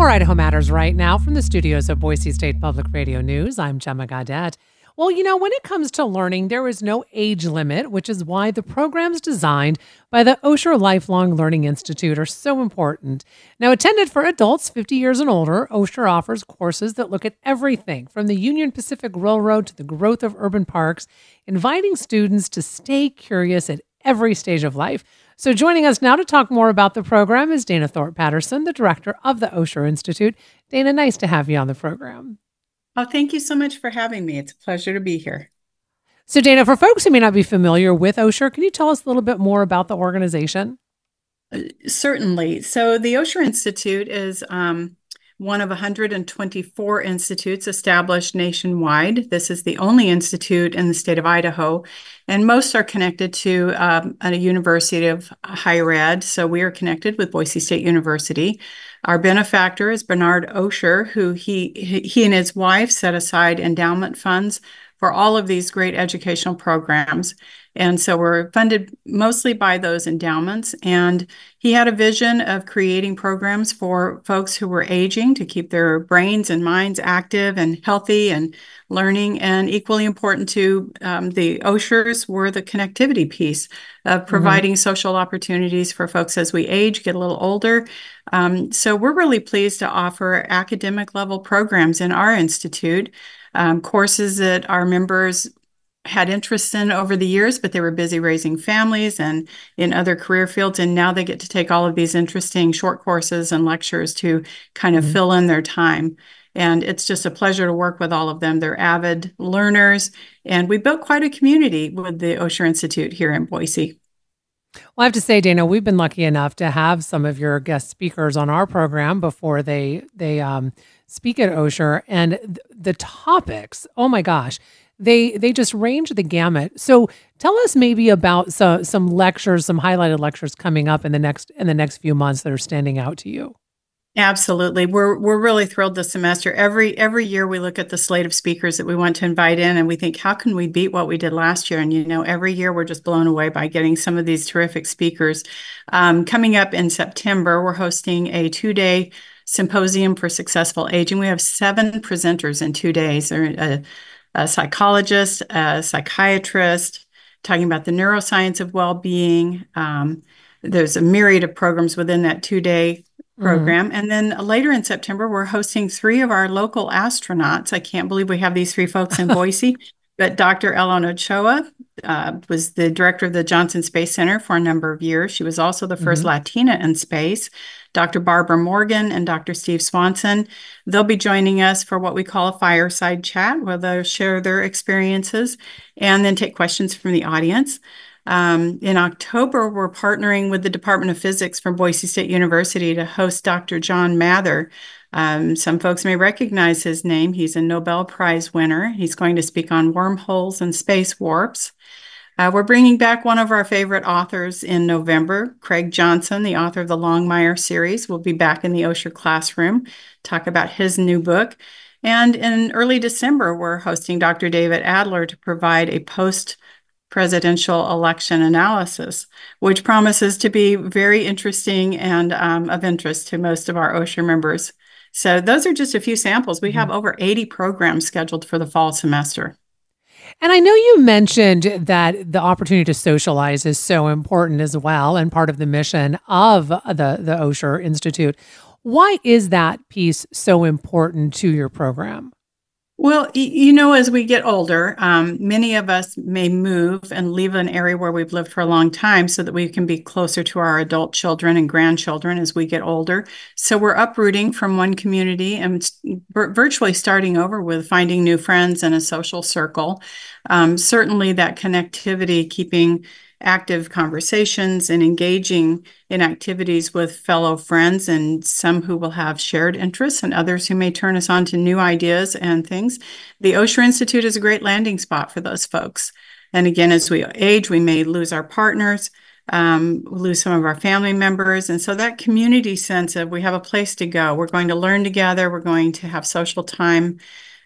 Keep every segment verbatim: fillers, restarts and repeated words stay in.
More Idaho Matters right now from the studios of Boise State Public Radio News. I'm Gemma Gaudette. Well, you know, when it comes to learning, there is no age limit, which is why the programs designed by the Osher Lifelong Learning Institute are so important. Now, intended for adults fifty years and older, Osher offers courses that look at everything from the Union Pacific Railroad to the growth of urban parks, inviting students to stay curious at every stage of life. So joining us now to talk more about the program is Dana Thorpe Patterson, the director of the Osher Institute. Dana, nice to have you on the program. Oh, thank you so much for having me. It's a pleasure to be here. So Dana, for folks who may not be familiar with Osher, can you tell us a little bit more about the organization? Uh, certainly. So the Osher Institute is um, one of one hundred twenty-four institutes established nationwide. This is the only institute in the state of Idaho, and most are connected to um, a university of higher ed. So we are connected with Boise State University. Our benefactor is Bernard Osher, who he he and his wife set aside endowment funds for all of these great educational programs. And so we're funded mostly by those endowments. And he had a vision of creating programs for folks who were aging to keep their brains and minds active and healthy and learning. And equally important to um, the Oshers were the connectivity piece of providing mm-hmm. social opportunities for folks as we age, get a little older. Um, so we're really pleased to offer academic level programs in our institute, um, courses that our members had interest in over the years, but they were busy raising families and in other career fields. And now they get to take all of these interesting short courses and lectures to kind of mm-hmm. fill in their time. And it's just a pleasure to work with all of them. They're avid learners. And we built quite a community with the Osher Institute here in Boise. Well, I have to say, Dana, we've been lucky enough to have some of your guest speakers on our program before they they um, speak at Osher. And th- the topics, oh my gosh, They they just range the gamut. So tell us maybe about some some lectures, some highlighted lectures coming up in the next in the next few months that are standing out to you. Absolutely. We're we're really thrilled this semester. Every every year we look at the slate of speakers that we want to invite in and we think, how can we beat what we did last year? And, you know, every year we're just blown away by getting some of these terrific speakers. Um, coming up in September, we're hosting a two-day symposium for successful aging. We have seven presenters in two days. A, a psychologist, a psychiatrist, talking about the neuroscience of well-being. Um, there's a myriad of programs within that two-day program. Mm-hmm. And then later in September, we're hosting three of our local astronauts. I can't believe we have these three folks in Boise, but Doctor Ellen Ochoa uh, was the director of the Johnson Space Center for a number of years. She was also the first mm-hmm. Latina in space. Doctor Barbara Morgan and Doctor Steve Swanson. They'll be joining us for what we call a fireside chat, where they'll share their experiences and then take questions from the audience. Um, in October, we're partnering with the Department of Physics from Boise State University to host Doctor John Mather. Um, some folks may recognize his name. He's a Nobel Prize winner. He's going to speak on wormholes and space warps. Uh, we're bringing back one of our favorite authors in November, Craig Johnson, the author of the Longmire series, will be back in the Osher classroom, talk about his new book. And in early December, we're hosting Doctor David Adler to provide a post-presidential election analysis, which promises to be very interesting and um, of interest to most of our Osher members. So those are just a few samples. We mm-hmm. have over eighty programs scheduled for the fall semester. And I know you mentioned that the opportunity to socialize is so important as well, and part of the mission of the, the Osher Institute. Why is that piece so important to your program? Well, you know, as we get older, um, many of us may move and leave an area where we've lived for a long time so that we can be closer to our adult children and grandchildren as we get older. So we're uprooting from one community and virtually starting over with finding new friends and a social circle. Um, certainly that connectivity, keeping active conversations and engaging in activities with fellow friends, and some who will have shared interests and others who may turn us on to new ideas and things. The Osher Institute is a great landing spot for those folks. And again, as we age, we may lose our partners, um, lose some of our family members. And so that community sense of we have a place to go, we're going to learn together, we're going to have social time,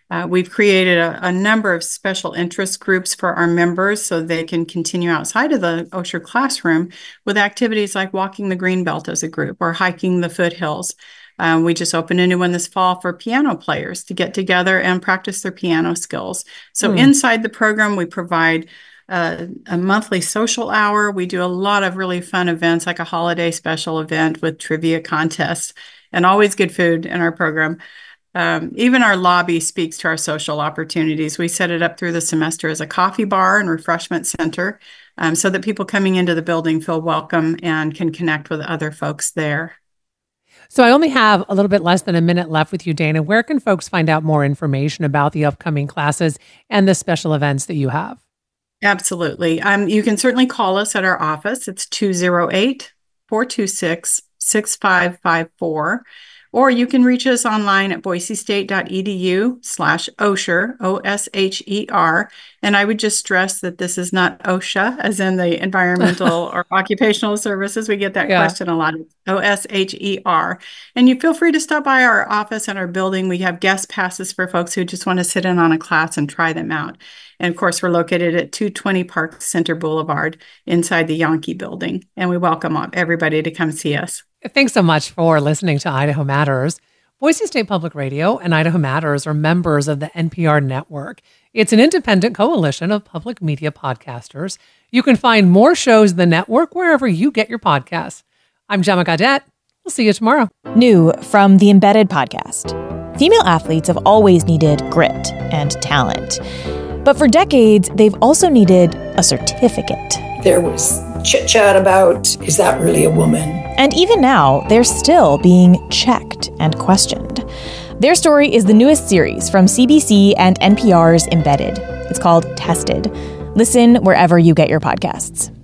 Uh, we've created a, a number of special interest groups for our members so they can continue outside of the Osher classroom with activities like walking the Greenbelt as a group or hiking the foothills. Um, we just opened a new one this fall for piano players to get together and practice their piano skills. So mm. inside the program, we provide uh, a monthly social hour. We do a lot of really fun events, like a holiday special event with trivia contests and always good food in our program. Um, even our lobby speaks to our social opportunities. We set it up through the semester as a coffee bar and refreshment center um, so that people coming into the building feel welcome and can connect with other folks there. So I only have a little bit less than a minute left with you, Dana. Where can folks find out more information about the upcoming classes and the special events that you have? Absolutely. Um, you can certainly call us at our office. It's two oh eight, four two six, six five five four. Or you can reach us online at boisestate.edu slash Osher, O S H E R. And I would just stress that this is not OSHA, as in the environmental or occupational services. We get that yeah. question a lot. It's O S H E R. And you feel free to stop by our office and our building. We have guest passes for folks who just want to sit in on a class and try them out. And of course, we're located at two twenty Park Center Boulevard inside the Yankee building. And we welcome everybody to come see us. Thanks so much for listening to Idaho Matters. Boise State Public Radio and Idaho Matters are members of the N P R network. It's an independent coalition of public media podcasters. You can find more shows in the network wherever you get your podcasts. I'm Gemma Gaudette. We'll see you tomorrow. New from the Embedded podcast. Female athletes have always needed grit and talent. But for decades, they've also needed a certificate. There was chit-chat about, is that really a woman? And even now, they're still being checked and questioned. Their story is the newest series from C B C and N P R's Embedded. It's called Tested. Listen wherever you get your podcasts.